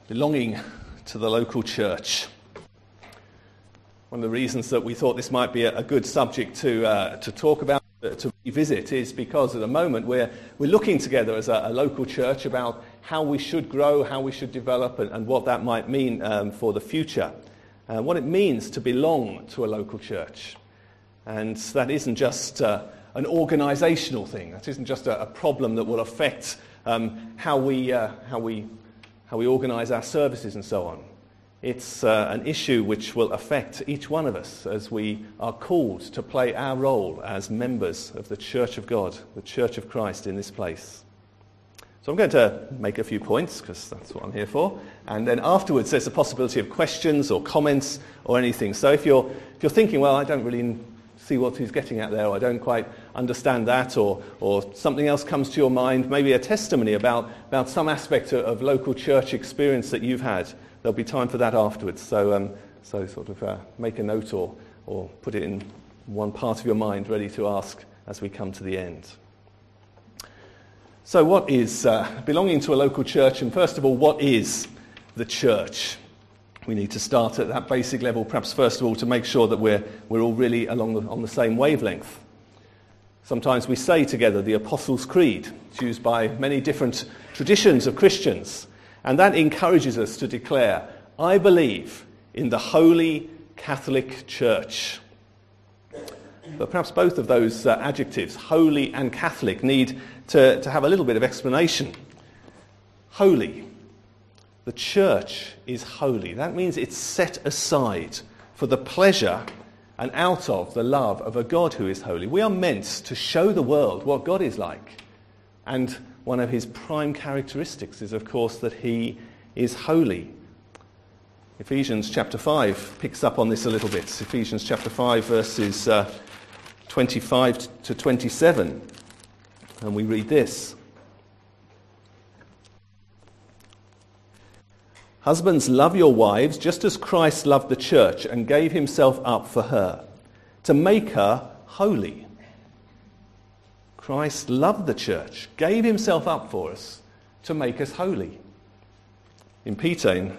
belonging to the local church. One of the reasons that we thought this might be a good subject to talk about, to revisit, is because at the moment we're looking together as a local church about how we should grow, how we should develop, and what that might mean for the future. What it means to belong to a local church. And that isn't just an organisational thing. That isn't just a problem that will affect how we organise our services and so on. It's an issue which will affect each one of us as we are called to play our role as members of the Church of God, the Church of Christ in this place. So I'm going to make a few points, because that's what I'm here for. And then afterwards there's a possibility of questions or comments or anything. So if you're thinking, well, I don't really see what he's getting at there, or I don't quite understand that, or something else comes to your mind, maybe a testimony about some aspect of local church experience that you've had, there'll be time for that afterwards. So sort of make a note or put it in one part of your mind ready to ask as we come to the end. So what is belonging to a local church, and first of all, what is the church? We need to start at that basic level, perhaps first of all, to make sure that we're all really on the same wavelength. Sometimes we say together the Apostles' Creed. It's used by many different traditions of Christians, and that encourages us to declare, I believe in the Holy Catholic Church. But perhaps both of those adjectives, holy and Catholic, need to have a little bit of explanation. Holy. The church is holy. That means it's set aside for the pleasure and out of the love of a God who is holy. We are meant to show the world what God is like. And one of his prime characteristics is, of course, that he is holy. Ephesians chapter 5 picks up on this a little bit. Ephesians chapter 5 verses 25 to 27. And we read this. Husbands, love your wives just as Christ loved the church and gave himself up for her, to make her holy. Christ loved the church, gave himself up for us to make us holy. In 1 Peter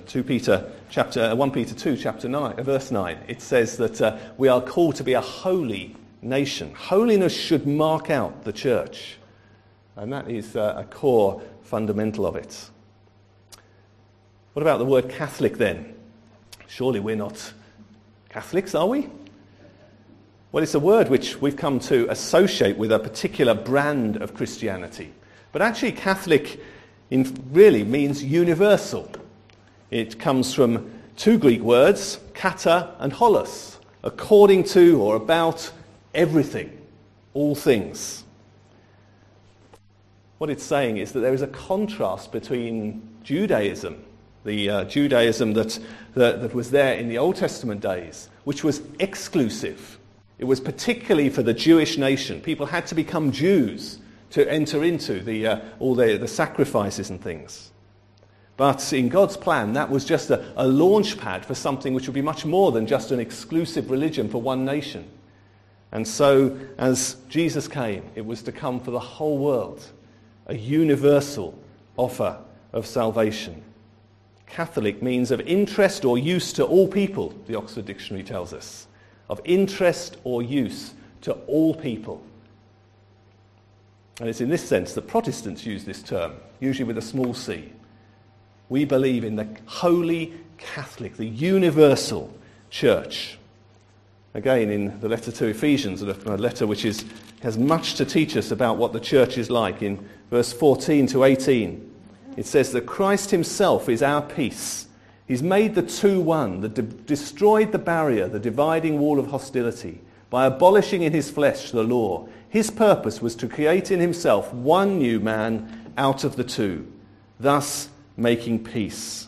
2, chapter 9, verse 9, it says that we are called to be a holy nation. Holiness should mark out the church, and that is a core fundamental of it. What about the word Catholic then? Surely we're not Catholics, are we? Well, it's a word which we've come to associate with a particular brand of Christianity. But actually Catholic really means universal. It comes from two Greek words, kata and holos, according to or about everything, all things. What it's saying is that there is a contrast between Judaism, the Judaism that was there in the Old Testament days, which was exclusive. It was particularly for the Jewish nation. People had to become Jews to enter into all the sacrifices and things. But in God's plan, that was just a launch pad for something which would be much more than just an exclusive religion for one nation. And so, as Jesus came, it was to come for the whole world, a universal offer of salvation. Catholic means of interest or use to all people, the Oxford Dictionary tells us. Of interest or use to all people. And it's in this sense that Protestants use this term, usually with a small c. We believe in the Holy Catholic, the universal church. Again, in the letter to Ephesians, a letter which has much to teach us about what the church is like, in verse 14 to 18, it says that Christ himself is our peace. He's made the two one, destroyed the barrier, the dividing wall of hostility, by abolishing in his flesh the law. His purpose was to create in himself one new man out of the two, thus making peace.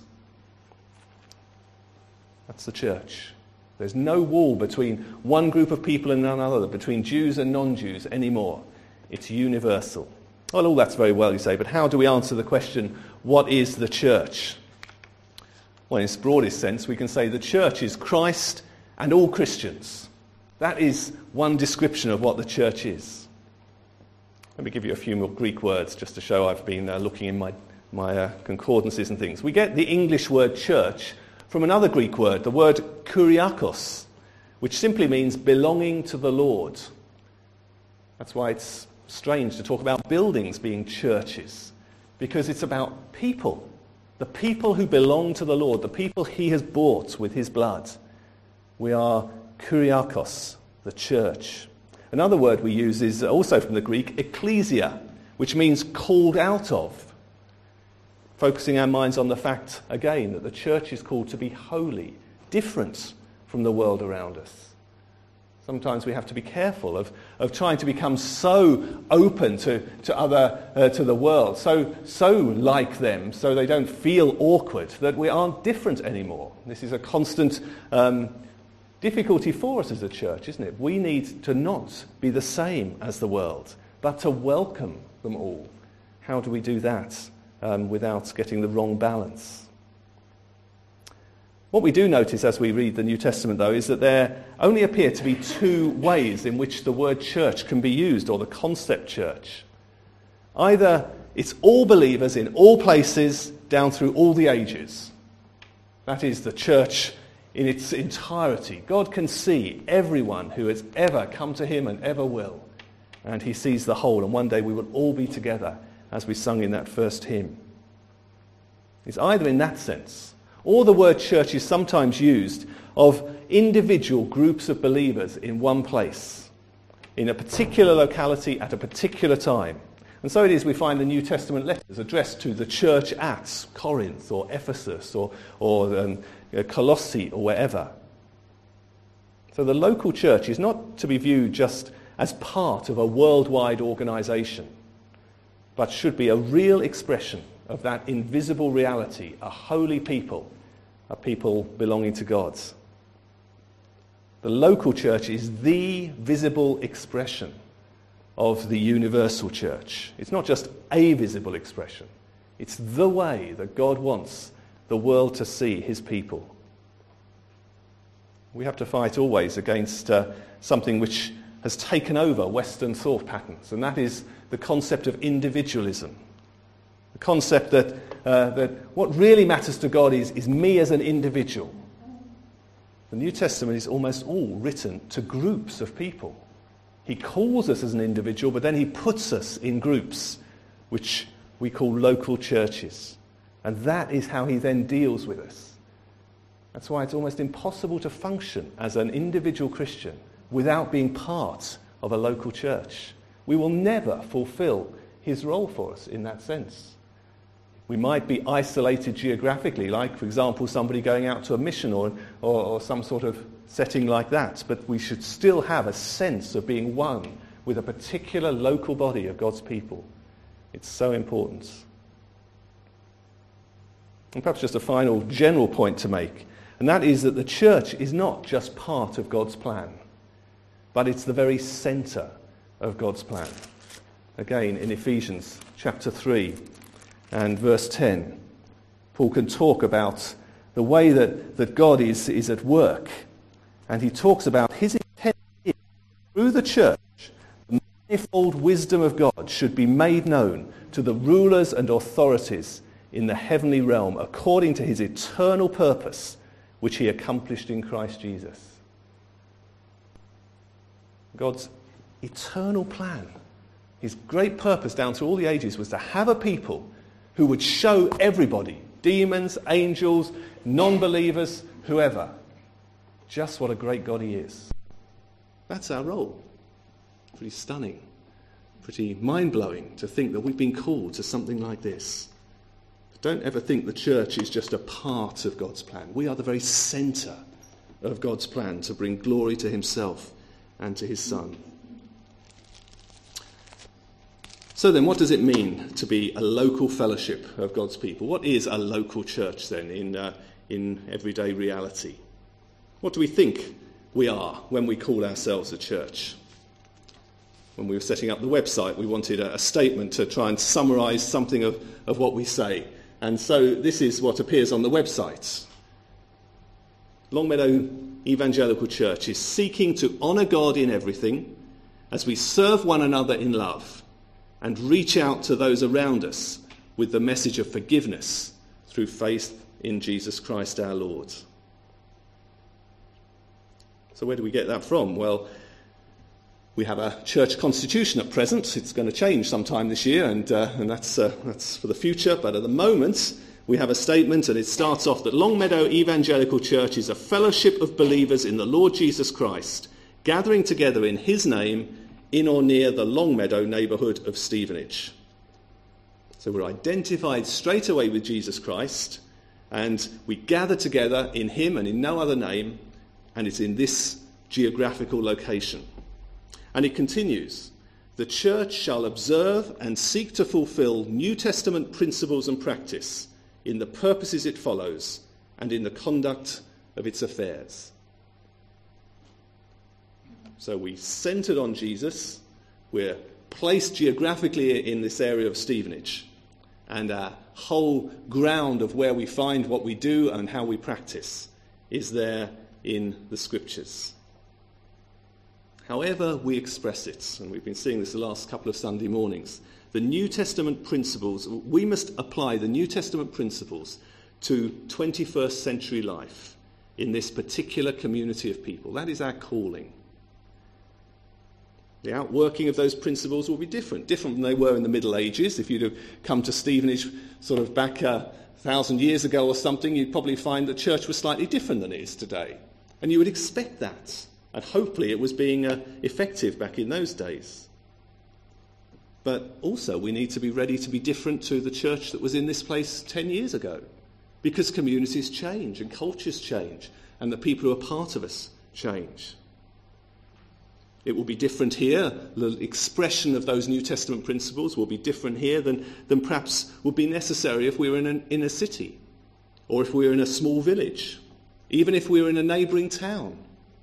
That's the church. There's no wall between one group of people and another, between Jews and non-Jews anymore. It's universal. Well, all that's very well, you say, but how do we answer the question, what is the church? Well, in its broadest sense, we can say the church is Christ and all Christians. That is one description of what the church is. Let me give you a few more Greek words just to show I've been looking in my my concordances and things. We get the English word church from another Greek word, the word kuriakos, which simply means belonging to the Lord. That's why it's strange to talk about buildings being churches, because it's about people, the people who belong to the Lord, the people he has bought with his blood. We are kuriakos, the church. Another word we use is also from the Greek, ecclesia, which means called out of, focusing our minds on the fact, again, that the church is called to be holy, different from the world around us. Sometimes we have to be careful of trying to become so open to the world, so like them, so they don't feel awkward, that we aren't different anymore. This is a constant difficulty for us as a church, isn't it? We need to not be the same as the world, but to welcome them all. How do we do that without getting the wrong balance? What we do notice as we read the New Testament, though, is that there only appear to be two ways in which the word church can be used, or the concept church. Either it's all believers in all places down through all the ages. That is the church in its entirety. God can see everyone who has ever come to him and ever will. And he sees the whole, and one day we will all be together, as we sung in that first hymn. It's either in that sense, or the word church is sometimes used of individual groups of believers in one place, in a particular locality at a particular time. And so it is we find the New Testament letters addressed to the church at Corinth or Ephesus or Colossae or wherever. So the local church is not to be viewed just as part of a worldwide organisation, but should be a real expression of that invisible reality, a holy people, a people belonging to God. The local church is the visible expression of the universal church. It's not just a visible expression. It's the way that God wants the world to see his people. We have to fight always against something which has taken over Western thought patterns, and that is the concept of individualism. The concept that what really matters to God is me as an individual. The New Testament is almost all written to groups of people. He calls us as an individual, but then he puts us in groups, which we call local churches. And that is how he then deals with us. That's why it's almost impossible to function as an individual Christian without being part of a local church. We will never fulfill his role for us in that sense. We might be isolated geographically, like, for example, somebody going out to a mission or some sort of setting like that, but we should still have a sense of being one with a particular local body of God's people. It's so important. And perhaps just a final general point to make, and that is that the church is not just part of God's plan, but it's the very centre of God's plan. Again, in Ephesians chapter 3 and verse 10, Paul can talk about the way that God is at work, and he talks about his intent through the church. The manifold wisdom of God should be made known to the rulers and authorities in the heavenly realm according to his eternal purpose, which he accomplished in Christ Jesus. God's eternal plan, his great purpose down through all the ages, was to have a people who would show everybody, demons, angels, non-believers, whoever, just what a great God he is. That's our role. Pretty stunning, pretty mind-blowing to think that we've been called to something like this. Don't ever think the church is just a part of God's plan. We are the very centre of God's plan to bring glory to himself and to his Son. So then, what does it mean to be a local fellowship of God's people? What is a local church then in everyday reality? What do we think we are when we call ourselves a church? When we were setting up the website, we wanted a statement to try and summarise something of what we say. And so this is what appears on the website. Longmeadow Evangelical Church is seeking to honour God in everything as we serve one another in love and reach out to those around us with the message of forgiveness through faith in Jesus Christ our Lord. So where do we get that from? Well, we have a church constitution at present. It's going to change sometime this year, and that's for the future. But at the moment, we have a statement, and it starts off that Longmeadow Evangelical Church is a fellowship of believers in the Lord Jesus Christ, gathering together in his name in or near the Longmeadow neighbourhood of Stevenage. So we're identified straight away with Jesus Christ, and we gather together in him and in no other name, and it's in this geographical location. And it continues, the church shall observe and seek to fulfil New Testament principles and practice in the purposes it follows and in the conduct of its affairs. So we centred on Jesus, we're placed geographically in this area of Stevenage, and our whole ground of where we find what we do and how we practice is there in the Scriptures. However we express it, and we've been seeing this the last couple of Sunday mornings, the New Testament principles, we must apply the New Testament principles to 21st century life in this particular community of people. That is our calling. The outworking of those principles will be different than they were in the Middle Ages. If you'd have come to Stevenage sort of back 1,000 years ago or something, you'd probably find the church was slightly different than it is today. And you would expect that. And hopefully it was being effective back in those days. But also we need to be ready to be different to the church that was in this place 10 years ago. Because communities change and cultures change and the people who are part of us change. It will be different here. The expression of those New Testament principles will be different here than perhaps would be necessary if we were in a city or if we were in a small village, even if we were in a neighbouring town.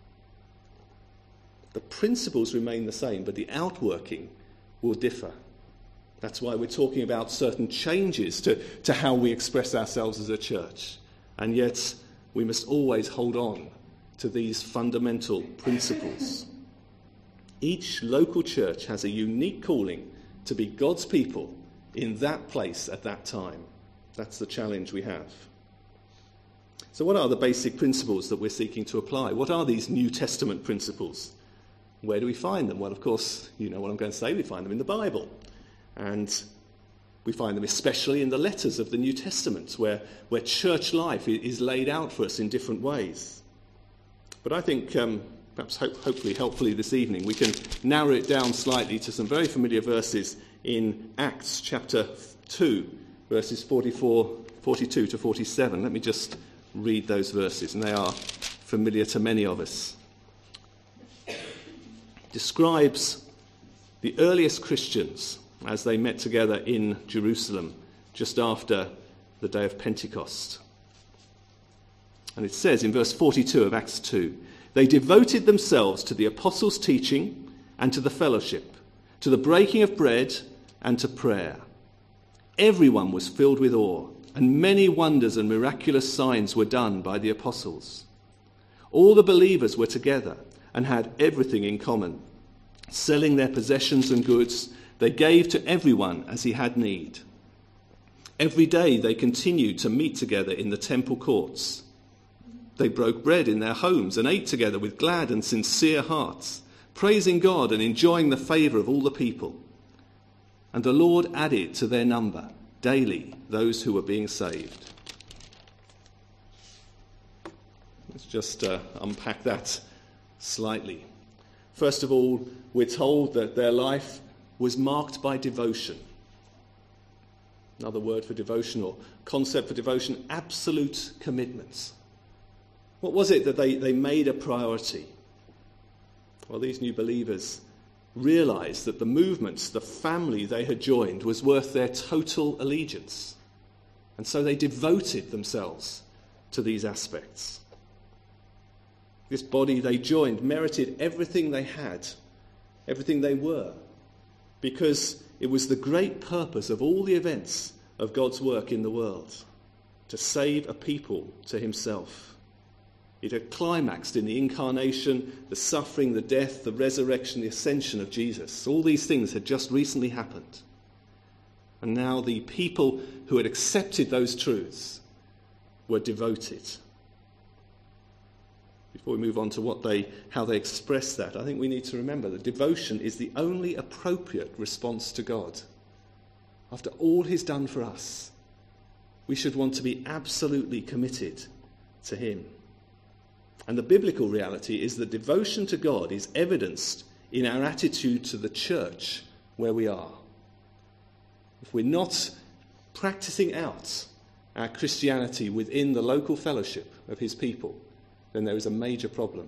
The principles remain the same, but the outworking will differ. That's why we're talking about certain changes to how we express ourselves as a church. And yet, we must always hold on to these fundamental principles. Each local church has a unique calling to be God's people in that place at that time. That's the challenge we have. So what are the basic principles that we're seeking to apply? What are these New Testament principles? Where do we find them? Well, of course, you know what I'm going to say. We find them in the Bible. And we find them especially in the letters of the New Testament, where church life is laid out for us in different ways. But I think, perhaps helpfully this evening, we can narrow it down slightly to some very familiar verses in Acts chapter 2, verses 42 to 47. Let me just read those verses, and they are familiar to many of us. Describes the earliest Christians as they met together in Jerusalem just after the day of Pentecost. And it says in verse 42 of Acts 2, they devoted themselves to the apostles' teaching and to the fellowship, to the breaking of bread and to prayer. Everyone was filled with awe, and many wonders and miraculous signs were done by the apostles. All the believers were together and had everything in common. Selling their possessions and goods, they gave to everyone as he had need. Every day they continued to meet together in the temple courts. They broke bread in their homes and ate together with glad and sincere hearts, praising God and enjoying the favour of all the people. And the Lord added to their number daily those who were being saved. Let's just unpack that slightly. First of all, we're told that their life was marked by devotion. Another word for devotion or concept for devotion, absolute commitment. What was it that they made a priority? Well, these new believers realised that the movements, the family they had joined, was worth their total allegiance. And so they devoted themselves to these aspects. This body they joined merited everything they had, everything they were, because it was the great purpose of all the events of God's work in the world, to save a people to himself. It had climaxed in the incarnation, the suffering, the death, the resurrection, the ascension of Jesus. All these things had just recently happened. And now the people who had accepted those truths were devoted. Before we move on to how they express that, I think we need to remember that devotion is the only appropriate response to God. After all he's done for us, we should want to be absolutely committed to him. And the biblical reality is that devotion to God is evidenced in our attitude to the church where we are. If we're not practicing out our Christianity within the local fellowship of his people, then there is a major problem. Do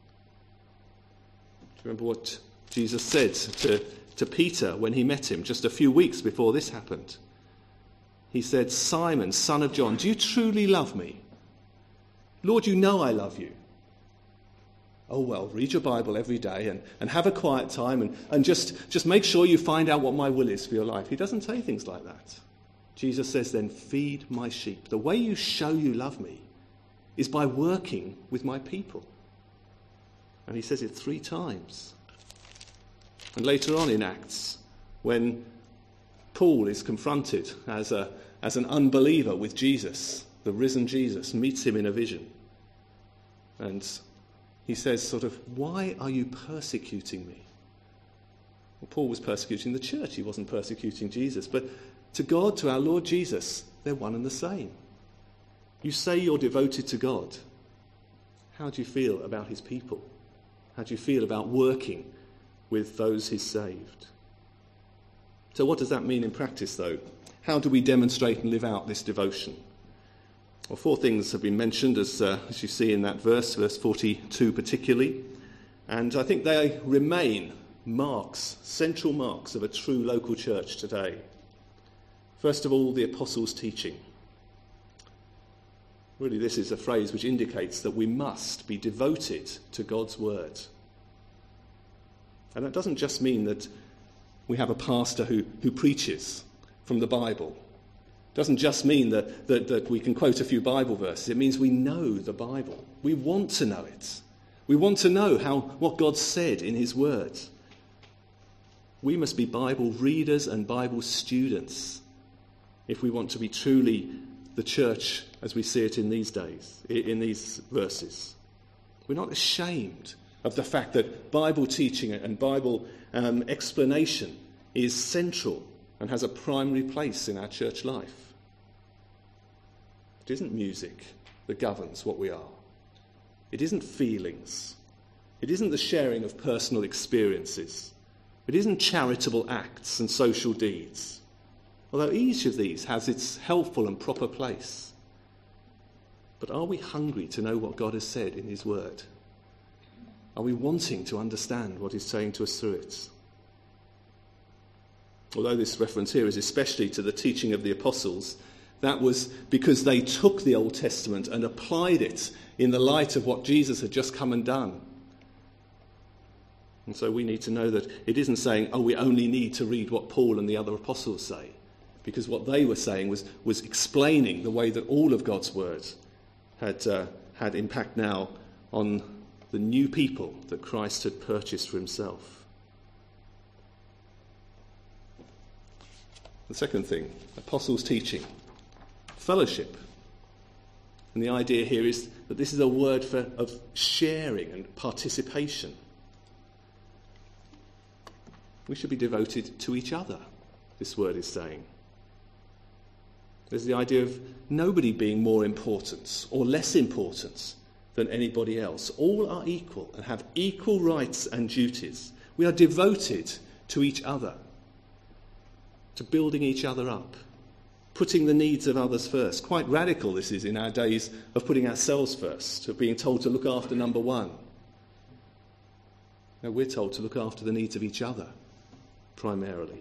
you remember what Jesus said to Peter when he met him just a few weeks before this happened? He said, "Simon, son of John, do you truly love me? Lord, you know I love you." Oh, well, read your Bible every day and have a quiet time and just make sure you find out what my will is for your life. He doesn't say things like that. Jesus says, "Then feed my sheep." The way you show you love me is by working with my people. And he says it 3 times. And later on in Acts, when Paul is confronted as an unbeliever with Jesus, the risen Jesus meets him in a vision. And he says sort of, "Why are you persecuting me?" Well, Paul was persecuting the church. He wasn't persecuting Jesus. But to God, to our Lord Jesus, they're one and the same. You say you're devoted to God. How do you feel about his people? How do you feel about working with those he's saved? So what does that mean in practice, though? How do we demonstrate and live out this devotion? Well, 4 things have been mentioned, as you see in that verse 42 particularly. And I think they remain central marks of a true local church today. First of all, the apostles' teaching. Really, this is a phrase which indicates that we must be devoted to God's word. And that doesn't just mean that we have a pastor who preaches from the Bible. It doesn't just mean that we can quote a few Bible verses. It means we know the Bible. We want to know it. We want to know what God said in his word. We must be Bible readers and Bible students if we want to be truly the church as we see it in these days, in these verses. We're not ashamed of the fact that Bible teaching and Bible explanation is central and has a primary place in our church life. It isn't music that governs what we are. It isn't feelings. It isn't the sharing of personal experiences. It isn't charitable acts and social deeds. Although each of these has its helpful and proper place. But are we hungry to know what God has said in his word? Are we wanting to understand what he's saying to us through it? Although this reference here is especially to the teaching of the apostles, that was because they took the Old Testament and applied it in the light of what Jesus had just come and done. And so we need to know that it isn't saying, we only need to read what Paul and the other apostles say. Because what they were saying was explaining the way that all of God's word had impact now on the new people that Christ had purchased for himself. The second thing, apostles' teaching, fellowship. And the idea here is that this is a word of sharing and participation. We should be devoted to each other, this word is saying. There's the idea of nobody being more important or less important than anybody else. All are equal and have equal rights and duties. We are devoted to each other, to building each other up, putting the needs of others first. Quite radical this is in our days of putting ourselves first, of being told to look after number one. Now we're told to look after the needs of each other, primarily.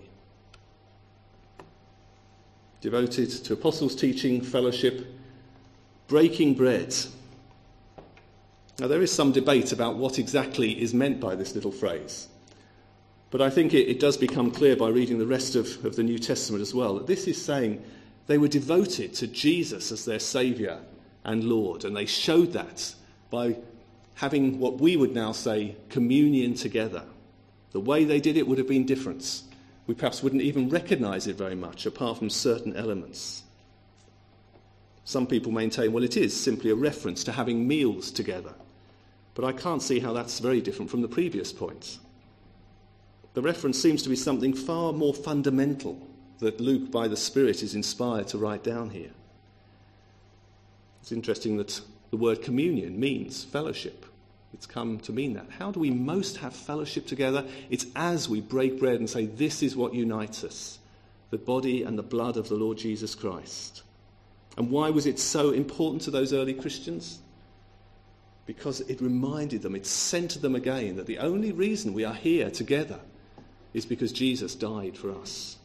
Devoted to apostles' teaching, fellowship, breaking bread. Now there is some debate about what exactly is meant by this little phrase. But I think it does become clear by reading the rest of the New Testament as well, that this is saying they were devoted to Jesus as their Saviour and Lord. And they showed that by having what we would now say communion together. The way they did it would have been different. We perhaps wouldn't even recognise it very much, apart from certain elements. Some people maintain, well, it is simply a reference to having meals together. But I can't see how that's very different from the previous point. The reference seems to be something far more fundamental that Luke, by the Spirit, is inspired to write down here. It's interesting that the word communion means fellowship. It's come to mean that. How do we most have fellowship together? It's as we break bread and say, this is what unites us, the body and the blood of the Lord Jesus Christ. And why was it so important to those early Christians? Because it reminded them, it centered them again, that the only reason we are here together is because Jesus died for us.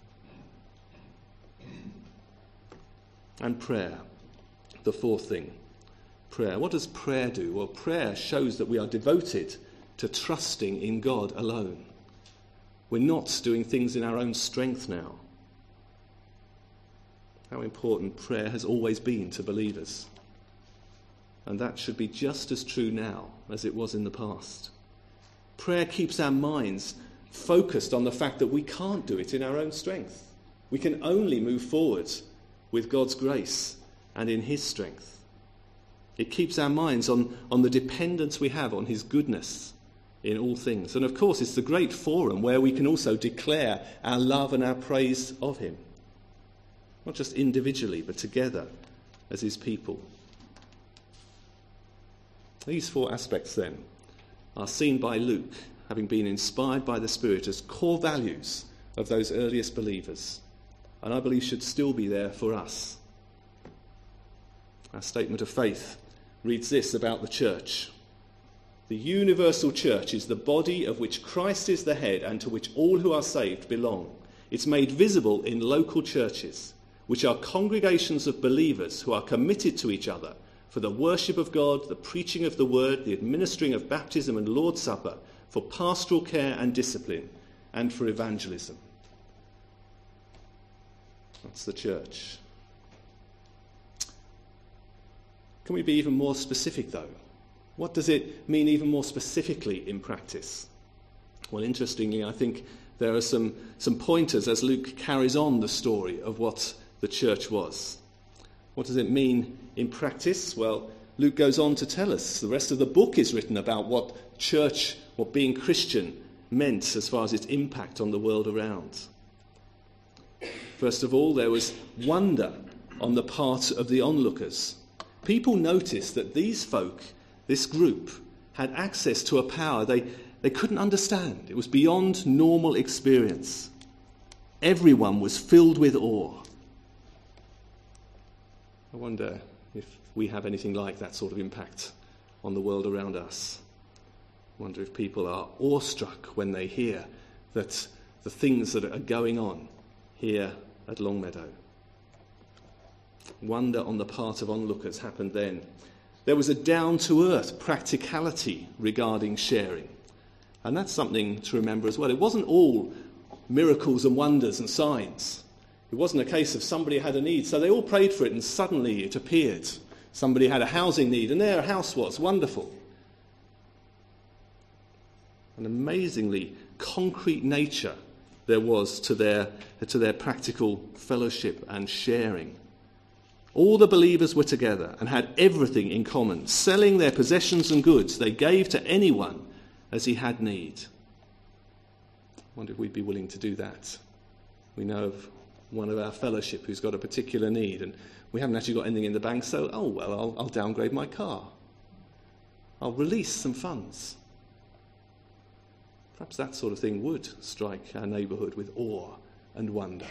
And prayer, the fourth thing. Prayer. What does prayer do? Well, prayer shows that we are devoted to trusting in God alone. We're not doing things in our own strength now. How important prayer has always been to believers. And that should be just as true now as it was in the past. Prayer keeps our minds focused on the fact that we can't do it in our own strength. We can only move forward with God's grace and in his strength. It keeps our minds on the dependence we have on his goodness in all things. And of course, it's the great forum where we can also declare our love and our praise of him. Not just individually, but together as his people. These four aspects, then, are seen by Luke, having been inspired by the Spirit, as core values of those earliest believers, and I believe should still be there for us. Our statement of faith reads this about the church. The universal church is the body of which Christ is the head and to which all who are saved belong. It's made visible in local churches, which are congregations of believers who are committed to each other for the worship of God, the preaching of the word, the administering of baptism and Lord's Supper, for pastoral care and discipline, and for evangelism. That's the church. Can we be even more specific, though? What does it mean even more specifically in practice? Well, interestingly, I think there are some pointers as Luke carries on the story of what the church was. What does it mean in practice? Well, Luke goes on to tell us. The rest of the book is written about what church, what being Christian meant as far as its impact on the world around. First of all, there was wonder on the part of the onlookers. People noticed that these folk, this group, had access to a power they couldn't understand. It was beyond normal experience. Everyone was filled with awe. I wonder if we have anything like that sort of impact on the world around us. I wonder if people are awestruck when they hear that the things that are going on here at Longmeadow. Wonder on the part of onlookers happened then. There was a down-to-earth practicality regarding sharing. And that's something to remember as well. It wasn't all miracles and wonders and signs. It wasn't a case of somebody had a need, so they all prayed for it and suddenly it appeared. Somebody had a housing need and their house was wonderful. An amazingly concrete nature there was to their practical fellowship and sharing. All the believers were together and had everything in common. Selling their possessions and goods, they gave to anyone as he had need. I wonder if we'd be willing to do that. We know of one of our fellowship who's got a particular need and we haven't actually got anything in the bank, so, I'll downgrade my car. I'll release some funds. Perhaps that sort of thing would strike our neighbourhood with awe and wonder.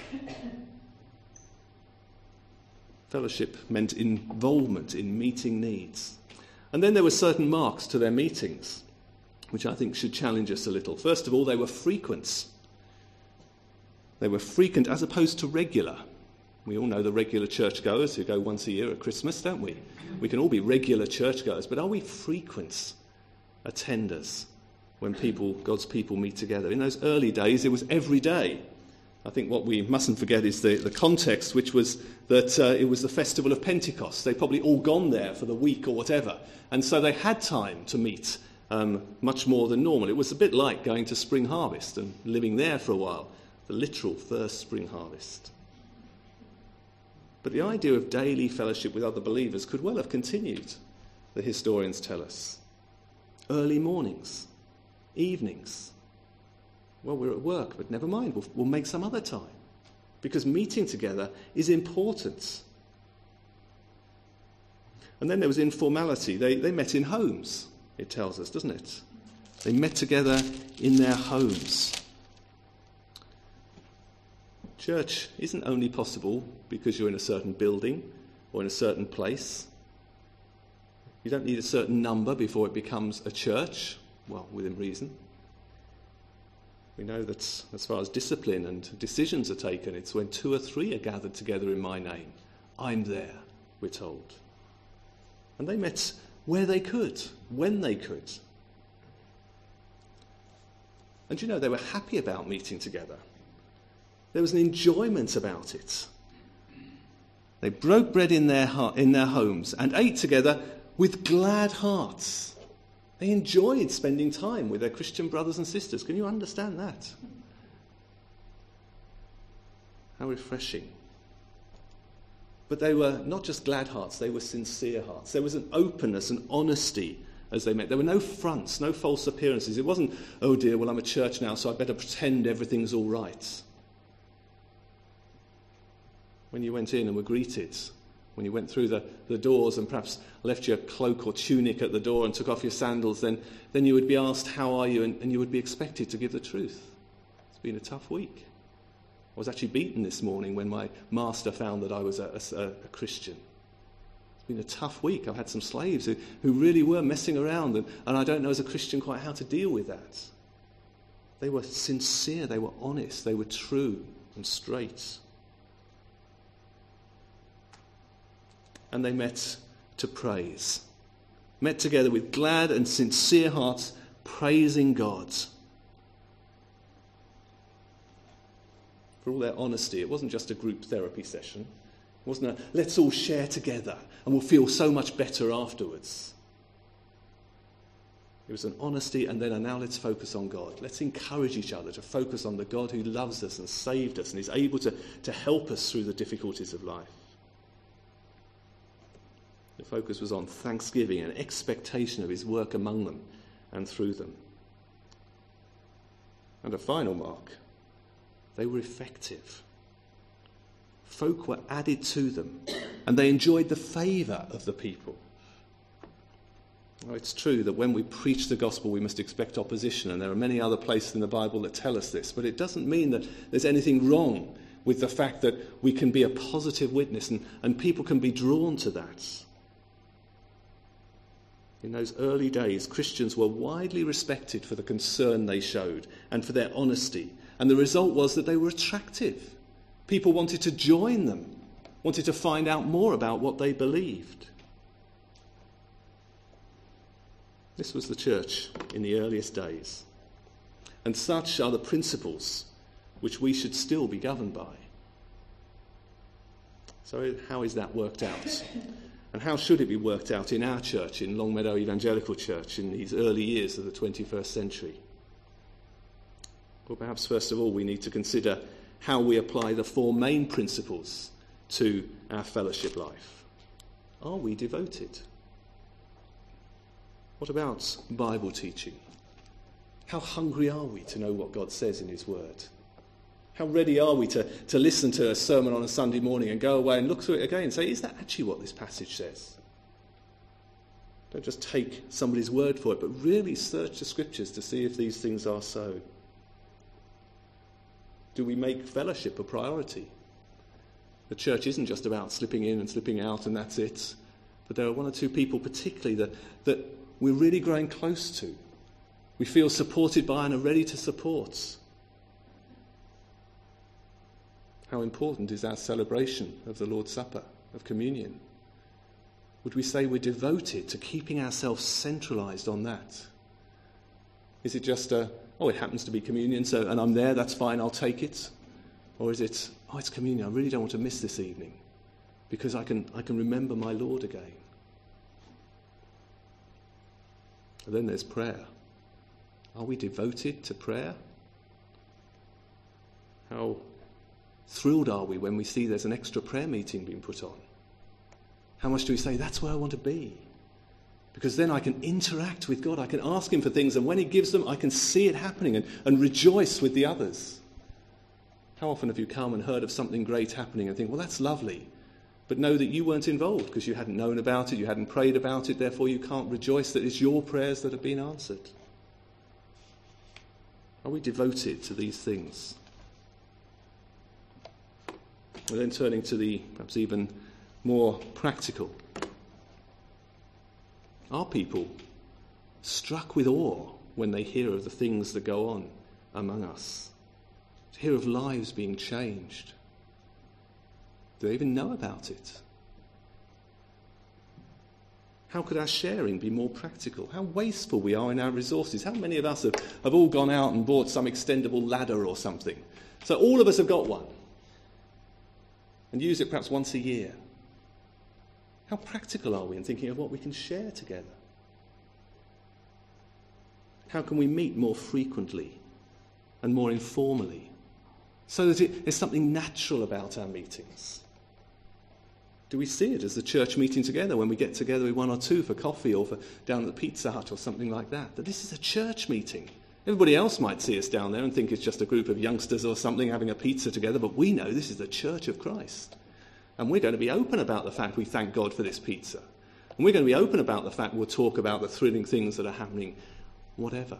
Fellowship meant involvement in meeting needs. And then there were certain marks to their meetings, which I think should challenge us a little. First of all, they were frequent. They were frequent as opposed to regular. We all know the regular churchgoers who go once a year at Christmas, don't we? We can all be regular churchgoers, but are we frequent attenders when God's people meet together? In those early days, it was every day. I think what we mustn't forget is the context, which was that it was the festival of Pentecost. They'd probably all gone there for the week or whatever, and so they had time to meet much more than normal. It was a bit like going to Spring Harvest and living there for a while. the literal first spring harvest. But the idea of daily fellowship with other believers could well have continued, the historians tell us. Early mornings, evenings. Well, we're at work, but never mind, we'll make some other time. Because meeting together is important. And then there was informality. They met in homes, it tells us, doesn't it? They met together in their homes. Church isn't only possible because you're in a certain building or in a certain place. You don't need a certain number before it becomes a church, well, within reason. We know that as far as discipline and decisions are taken, it's when 2 or 3 are gathered together in my name. I'm there, we're told. And they met where they could, when they could. And you know, they were happy about meeting together. There was an enjoyment about it. They broke bread in their homes and ate together with glad hearts. They enjoyed spending time with their Christian brothers and sisters. Can you understand that? How refreshing. But they were not just glad hearts, they were sincere hearts. There was an openness and honesty as they met. There were no fronts, no false appearances. It wasn't, oh dear, well, I'm a church now, so I better pretend everything's all right. When you went in and were greeted, when you went through the doors and perhaps left your cloak or tunic at the door and took off your sandals, then you would be asked, how are you? And you would be expected to give the truth. It's been a tough week. I was actually beaten this morning when my master found that I was a Christian. It's been a tough week. I've had some slaves who really were messing around, and I don't know as a Christian quite how to deal with that. They were sincere, they were honest, they were true and straight. And they met to praise. Met together with glad and sincere hearts, praising God. For all their honesty, it wasn't just a group therapy session. It wasn't a, let's all share together and we'll feel so much better afterwards. It was an honesty and then a now let's focus on God. Let's encourage each other to focus on the God who loves us and saved us and is able to help us through the difficulties of life. The focus was on thanksgiving and expectation of his work among them and through them. And a final mark, they were effective. Folk were added to them, and they enjoyed the favour of the people. Now, it's true that when we preach the gospel, we must expect opposition, and there are many other places in the Bible that tell us this, but it doesn't mean that there's anything wrong with the fact that we can be a positive witness, and people can be drawn to that. In those early days, Christians were widely respected for the concern they showed and for their honesty. And the result was that they were attractive. People wanted to join them, wanted to find out more about what they believed. This was the church in the earliest days. And such are the principles which we should still be governed by. So how is that worked out? And how should it be worked out in our church, in Longmeadow Evangelical Church, in these early years of the 21st century? Well, perhaps first of all we need to consider how we apply the 4 main principles to our fellowship life. Are we devoted? What about Bible teaching? How hungry are we to know what God says in his word? How ready are we to listen to a sermon on a Sunday morning and go away and look through it again and say, is that actually what this passage says? Don't just take somebody's word for it, but really search the scriptures to see if these things are so. Do we make fellowship a priority? The church isn't just about slipping in and slipping out and that's it. But there are 1 or 2 people particularly that we're really growing close to. We feel supported by and are ready to support. How important is our celebration of the Lord's Supper, of communion? Would we say we're devoted to keeping ourselves centralised on that? Is it just it happens to be communion, and I'm there, that's fine, I'll take it? Or is it, it's communion, I really don't want to miss this evening because I can remember my Lord again? And then there's prayer. Are we devoted to prayer? How thrilled are we when we see there's an extra prayer meeting being put on? How much do we say, that's where I want to be? Because then I can interact with God. I can ask him for things, and when he gives them, I can see it happening and rejoice with the others. How often have you come and heard of something great happening and think, well, that's lovely, but know that you weren't involved because you hadn't known about it, you hadn't prayed about it, therefore you can't rejoice that it's your prayers that have been answered? Are we devoted to these things? We're then turning to the perhaps even more practical. Are people struck with awe when they hear of the things that go on among us? To hear of lives being changed? Do they even know about it? How could our sharing be more practical? How wasteful we are in our resources. How many of us have all gone out and bought some extendable ladder or something? So all of us have got one. And use it perhaps once a year. How practical are we in thinking of what we can share together? How can we meet more frequently and more informally so that there's something natural about our meetings? Do we see it as the church meeting together when we get together with one or two for coffee or for down at the Pizza Hut or something like that? That this is a church meeting. Everybody else might see us down there and think it's just a group of youngsters or something having a pizza together, but we know this is the church of Christ. And we're going to be open about the fact we thank God for this pizza. And we're going to be open about the fact we'll talk about the thrilling things that are happening, whatever.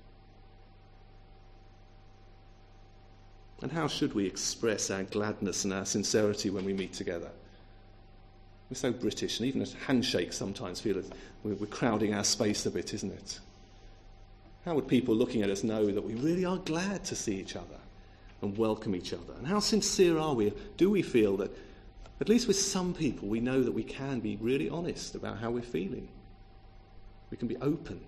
And how should we express our gladness and our sincerity when we meet together? We're so British, and even a handshake sometimes feels we're crowding our space a bit, isn't it? How would people looking at us know that we really are glad to see each other and welcome each other? And how sincere are we? Do we feel that, at least with some people, we know that we can be really honest about how we're feeling? We can be open.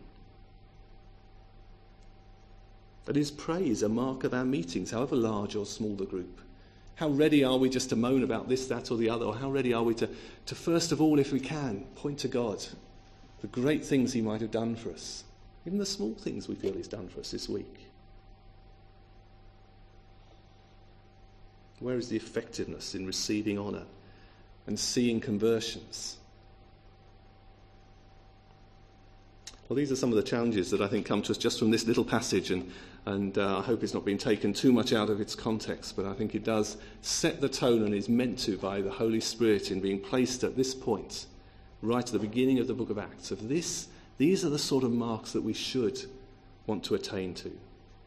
That is praise a mark of our meetings, however large or small the group? How ready are we just to moan about this, that or the other? Or how ready are we to first of all, if we can, point to God, the great things he might have done for us? Even the small things we feel he's done for us this week. Where is the effectiveness in receiving honour and seeing conversions? Well, these are some of the challenges that I think come to us just from this little passage, and I hope it's not been taken too much out of its context, but I think it does set the tone and is meant to by the Holy Spirit in being placed at this point, right at the beginning of the book of Acts, of this. These are the sort of marks that we should want to attain to.